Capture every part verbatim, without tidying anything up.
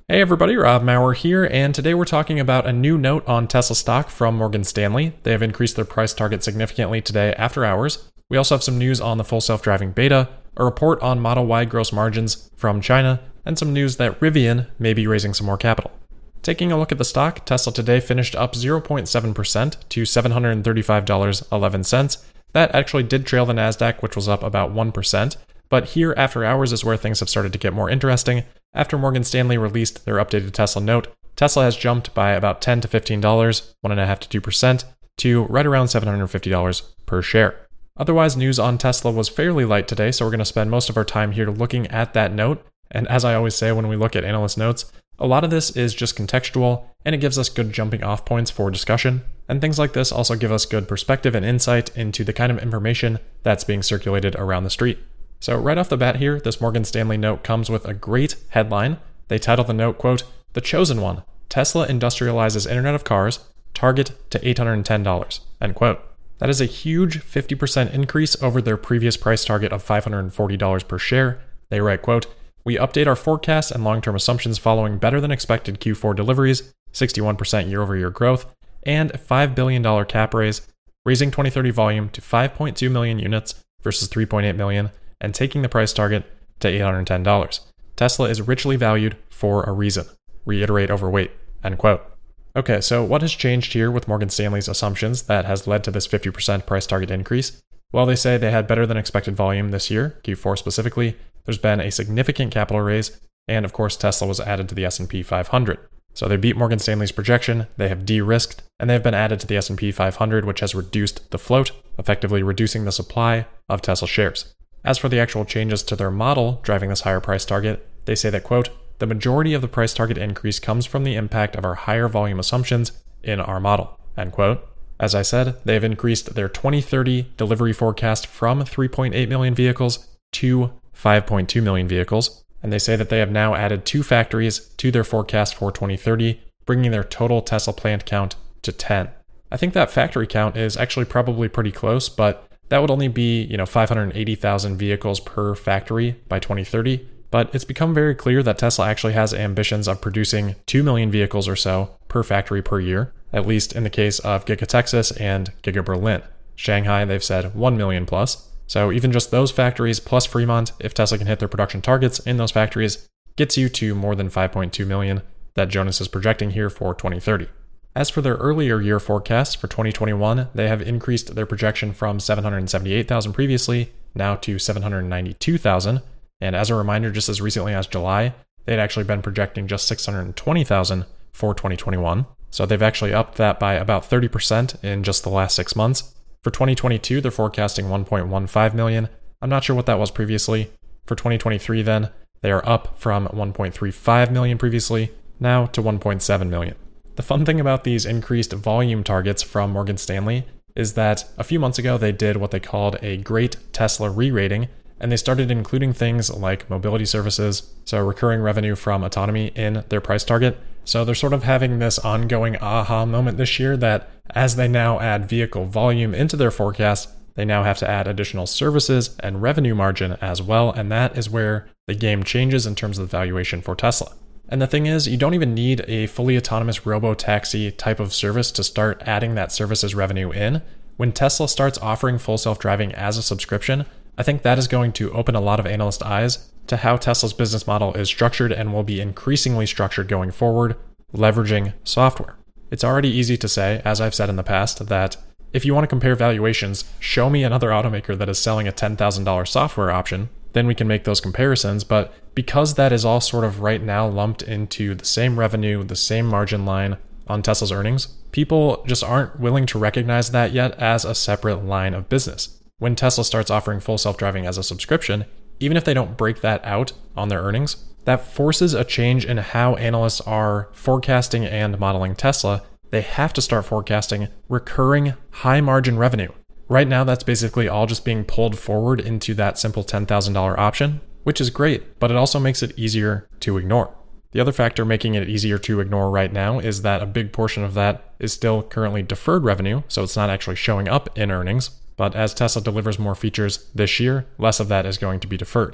Hey everybody, Rob Maurer here, and today we're talking about a new note on Tesla stock from Morgan Stanley. They have increased their price target significantly today after hours. We also have some news on the full self-driving beta, a report on Model Y gross margins from China, and some news that Rivian may be raising some more capital. Taking a look at the stock, Tesla today finished up zero point seven percent to seven hundred thirty-five dollars and eleven cents. That actually did trail the Nasdaq, which was up about one percent. But here after hours is where things have started to get more interesting. After Morgan Stanley released their updated Tesla note, Tesla has jumped by about ten to fifteen dollars, one point five to two percent, to right around seven hundred fifty dollars per share. Otherwise, news on Tesla was fairly light today, so we're going to spend most of our time here looking at that note. And as I always say when we look at analyst notes, a lot of this is just contextual, and it gives us good jumping off points for discussion. And things like this also give us good perspective and insight into the kind of information that's being circulated around the street. So right off the bat here, this Morgan Stanley note comes with a great headline. They title the note, quote, "The Chosen One, Tesla Industrializes Internet of Cars, Target to eight hundred ten dollars, end quote. That is a huge fifty percent increase over their previous price target of five hundred forty dollars per share. They write, quote, "We update our forecasts and long-term assumptions following better than expected Q four deliveries, sixty-one percent year-over-year growth, and a five billion dollars cap raise, raising twenty thirty volume to five point two million units versus three point eight million, and taking the price target to eight hundred ten dollars. Tesla is richly valued for a reason. Reiterate overweight," end quote. Okay, so what has changed here with Morgan Stanley's assumptions that has led to this fifty percent price target increase? Well, they say they had better than expected volume this year, Q four specifically. There's been a significant capital raise, and of course Tesla was added to the S and P five hundred. So they beat Morgan Stanley's projection, they have de-risked, and they have been added to the S and P five hundred, which has reduced the float, effectively reducing the supply of Tesla shares. As for the actual changes to their model driving this higher price target, they say that, quote, "The majority of the price target increase comes from the impact of our higher volume assumptions in our model," end quote. As I said, they have increased their twenty thirty delivery forecast from three point eight million vehicles to five point two million vehicles, and they say that they have now added two factories to their forecast for twenty thirty, bringing their total Tesla plant count to ten. I think that factory count is actually probably pretty close, but that would only be, you know, five hundred eighty thousand vehicles per factory by twenty thirty. But it's become very clear that Tesla actually has ambitions of producing two million vehicles or so per factory per year, at least in the case of Giga Texas and Giga Berlin. Shanghai, they've said one million plus. So even just those factories plus Fremont, if Tesla can hit their production targets in those factories, gets you to more than five point two million that Jonas is projecting here for twenty thirty. As for their earlier year forecast for twenty twenty-one, they have increased their projection from seven hundred seventy-eight thousand previously, now to seven hundred ninety-two thousand. And as a reminder, just as recently as July, they had actually been projecting just six hundred twenty thousand for twenty twenty-one. So they've actually upped that by about thirty percent in just the last six months. For twenty twenty-two, they're forecasting one point one five million. I'm not sure what that was previously. For twenty twenty-three then, they are up from one point three five million previously, now to one point seven million. The fun thing about these increased volume targets from Morgan Stanley is that a few months ago they did what they called a Great Tesla Re-rating, and they started including things like mobility services, so recurring revenue from autonomy in their price target. So they're sort of having this ongoing aha moment this year that as they now add vehicle volume into their forecast, they now have to add additional services and revenue margin as well, and that is where the game changes in terms of the valuation for Tesla. And the thing is, you don't even need a fully autonomous robo-taxi type of service to start adding that services revenue in. When Tesla starts offering full self-driving as a subscription, I think that is going to open a lot of analyst eyes to how Tesla's business model is structured and will be increasingly structured going forward, leveraging software. It's already easy to say, as I've said in the past, that if you want to compare valuations, show me another automaker that is selling a ten thousand dollars software option, then we can make those comparisons. But because that is all sort of right now lumped into the same revenue, the same margin line on Tesla's earnings, people just aren't willing to recognize that yet as a separate line of business. When Tesla starts offering full self-driving as a subscription, even if they don't break that out on their earnings, that forces a change in how analysts are forecasting and modeling Tesla. They have to start forecasting recurring high margin revenue. Right now, that's basically all just being pulled forward into that simple ten thousand dollars option, which is great, but it also makes it easier to ignore. The other factor making it easier to ignore right now is that a big portion of that is still currently deferred revenue, so it's not actually showing up in earnings. But as Tesla delivers more features this year, less of that is going to be deferred.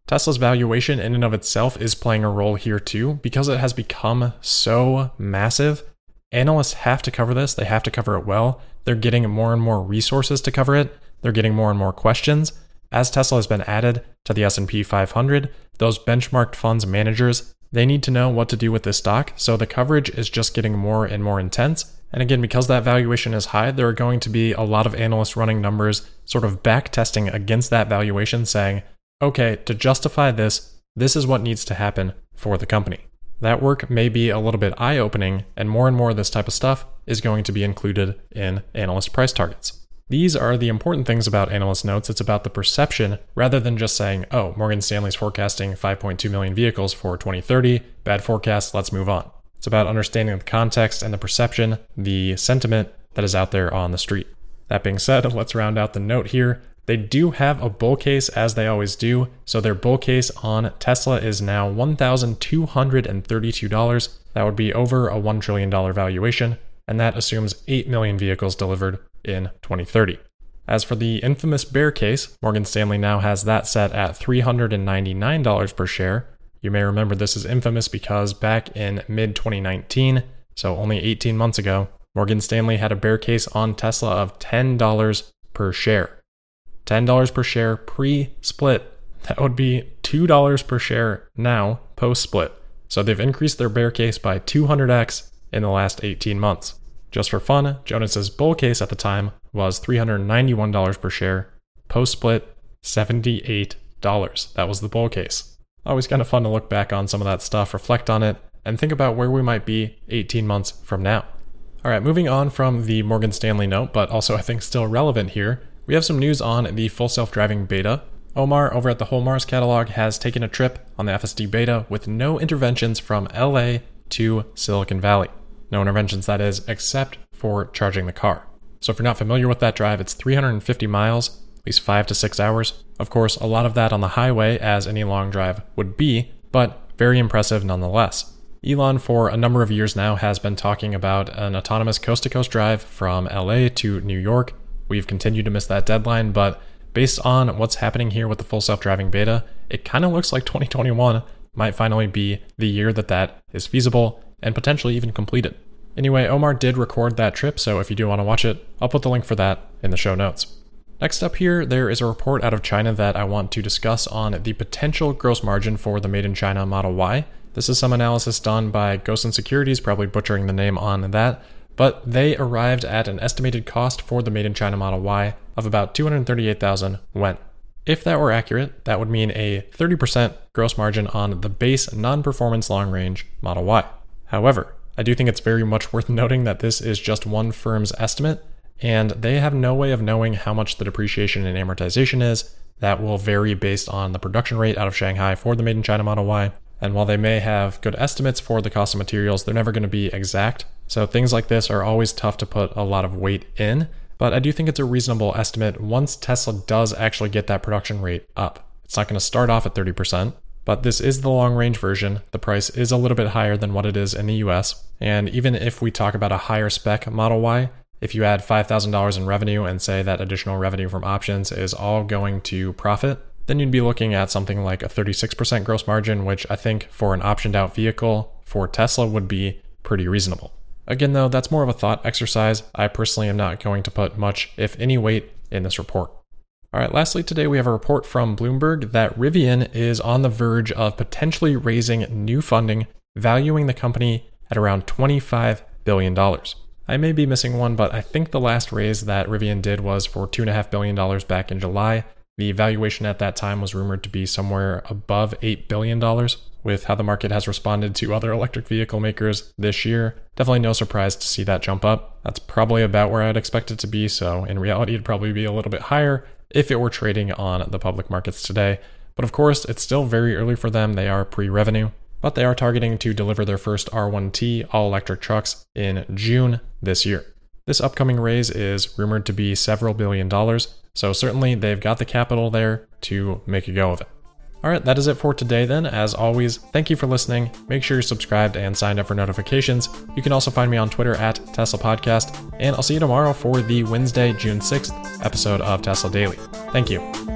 Tesla's valuation in and of itself is playing a role here too, because it has become so massive. Analysts have to cover this. They have to cover it well. They're getting more and more resources to cover it. They're getting more and more questions. As Tesla has been added to the S and P five hundred, those benchmarked funds managers, they need to know what to do with this stock. So the coverage is just getting more and more intense. And again, because that valuation is high, there are going to be a lot of analysts running numbers, sort of back testing against that valuation, saying, okay, to justify this, this is what needs to happen for the company. That work may be a little bit eye-opening, and more and more of this type of stuff is going to be included in analyst price targets. These are the important things about analyst notes. It's about the perception rather than just saying, oh, Morgan Stanley's forecasting five point two million vehicles for twenty thirty, bad forecast, let's move on. It's about understanding the context and the perception, the sentiment that is out there on the street. That being said, let's round out the note here. They do have a bull case, as they always do. So their bull case on Tesla is now one thousand two hundred thirty-two dollars. That would be over a one trillion dollars valuation, and that assumes eight million vehicles delivered in twenty thirty. As for the infamous bear case, Morgan Stanley now has that set at three hundred ninety-nine dollars per share. You may remember this is infamous because back in mid twenty nineteen, so only eighteen months ago, Morgan Stanley had a bear case on Tesla of ten dollars per share. ten dollars per share pre-split. That would be two dollars per share now post-split. So they've increased their bear case by two hundred x in the last eighteen months. Just for fun, Jonas's bull case at the time was three hundred ninety-one dollars per share. Post-split, seventy-eight dollars. That was the bull case. Always kind of fun to look back on some of that stuff, reflect on it, and think about where we might be eighteen months from now. All right, moving on from the Morgan Stanley note, but also I think still relevant here, we have some news on the full self-driving beta. Omar over at the Whole Mars catalog has taken a trip on the F S D beta with no interventions from L A to Silicon Valley. No interventions, that is, except for charging the car. So if you're not familiar with that drive, it's three hundred fifty miles, at least five to six hours. Of course, a lot of that on the highway, as any long drive would be, but very impressive nonetheless. Elon, for a number of years now, has been talking about an autonomous coast-to-coast drive from L A to New York. We've continued to miss that deadline, but based on what's happening here with the full self-driving beta, it kind of looks like twenty twenty-one might finally be the year that that is feasible and potentially even completed. Anyway, Omar did record that trip, so if you do want to watch it, I'll put the link for that in the show notes. Next up here, there is a report out of China that I want to discuss on the potential gross margin for the Made in China Model Y. This is some analysis done by Gosen Securities, probably butchering the name on that, but they arrived at an estimated cost for the Made in China Model Y of about two hundred thirty-eight thousand yuan. If that were accurate, that would mean a thirty percent gross margin on the base non-performance long-range Model Y. However, I do think it's very much worth noting that this is just one firm's estimate, and they have no way of knowing how much the depreciation and amortization is. That will vary based on the production rate out of Shanghai for the Made in China Model Y. And while they may have good estimates for the cost of materials, they're never going to be exact. So things like this are always tough to put a lot of weight in, but I do think it's a reasonable estimate once Tesla does actually get that production rate up. It's not going to start off at thirty percent, but this is the long-range version. The price is a little bit higher than what it is in the U S, and even if we talk about a higher spec Model Y, if you add five thousand dollars in revenue and say that additional revenue from options is all going to profit, then you'd be looking at something like a thirty-six percent gross margin, which I think for an optioned-out vehicle for Tesla would be pretty reasonable. Again, though, that's more of a thought exercise. I personally am not going to put much, if any, weight in this report. All right, lastly today we have a report from Bloomberg that Rivian is on the verge of potentially raising new funding, valuing the company at around twenty-five billion dollars. I may be missing one, but I think the last raise that Rivian did was for two point five billion dollars back in July. The valuation at that time was rumored to be somewhere above eight billion dollars. With how the market has responded to other electric vehicle makers this year, definitely no surprise to see that jump up. That's probably about where I'd expect it to be, so in reality it'd probably be a little bit higher if it were trading on the public markets today. But of course, it's still very early for them. They are pre-revenue, but they are targeting to deliver their first R one T all-electric trucks in June this year. This upcoming raise is rumored to be several billion dollars, so certainly they've got the capital there to make a go of it. All right, that is it for today then. As always, thank you for listening. Make sure you're subscribed and signed up for notifications. You can also find me on Twitter at Tesla Podcast, and I'll see you tomorrow for the Wednesday, June sixth episode of Tesla Daily. Thank you.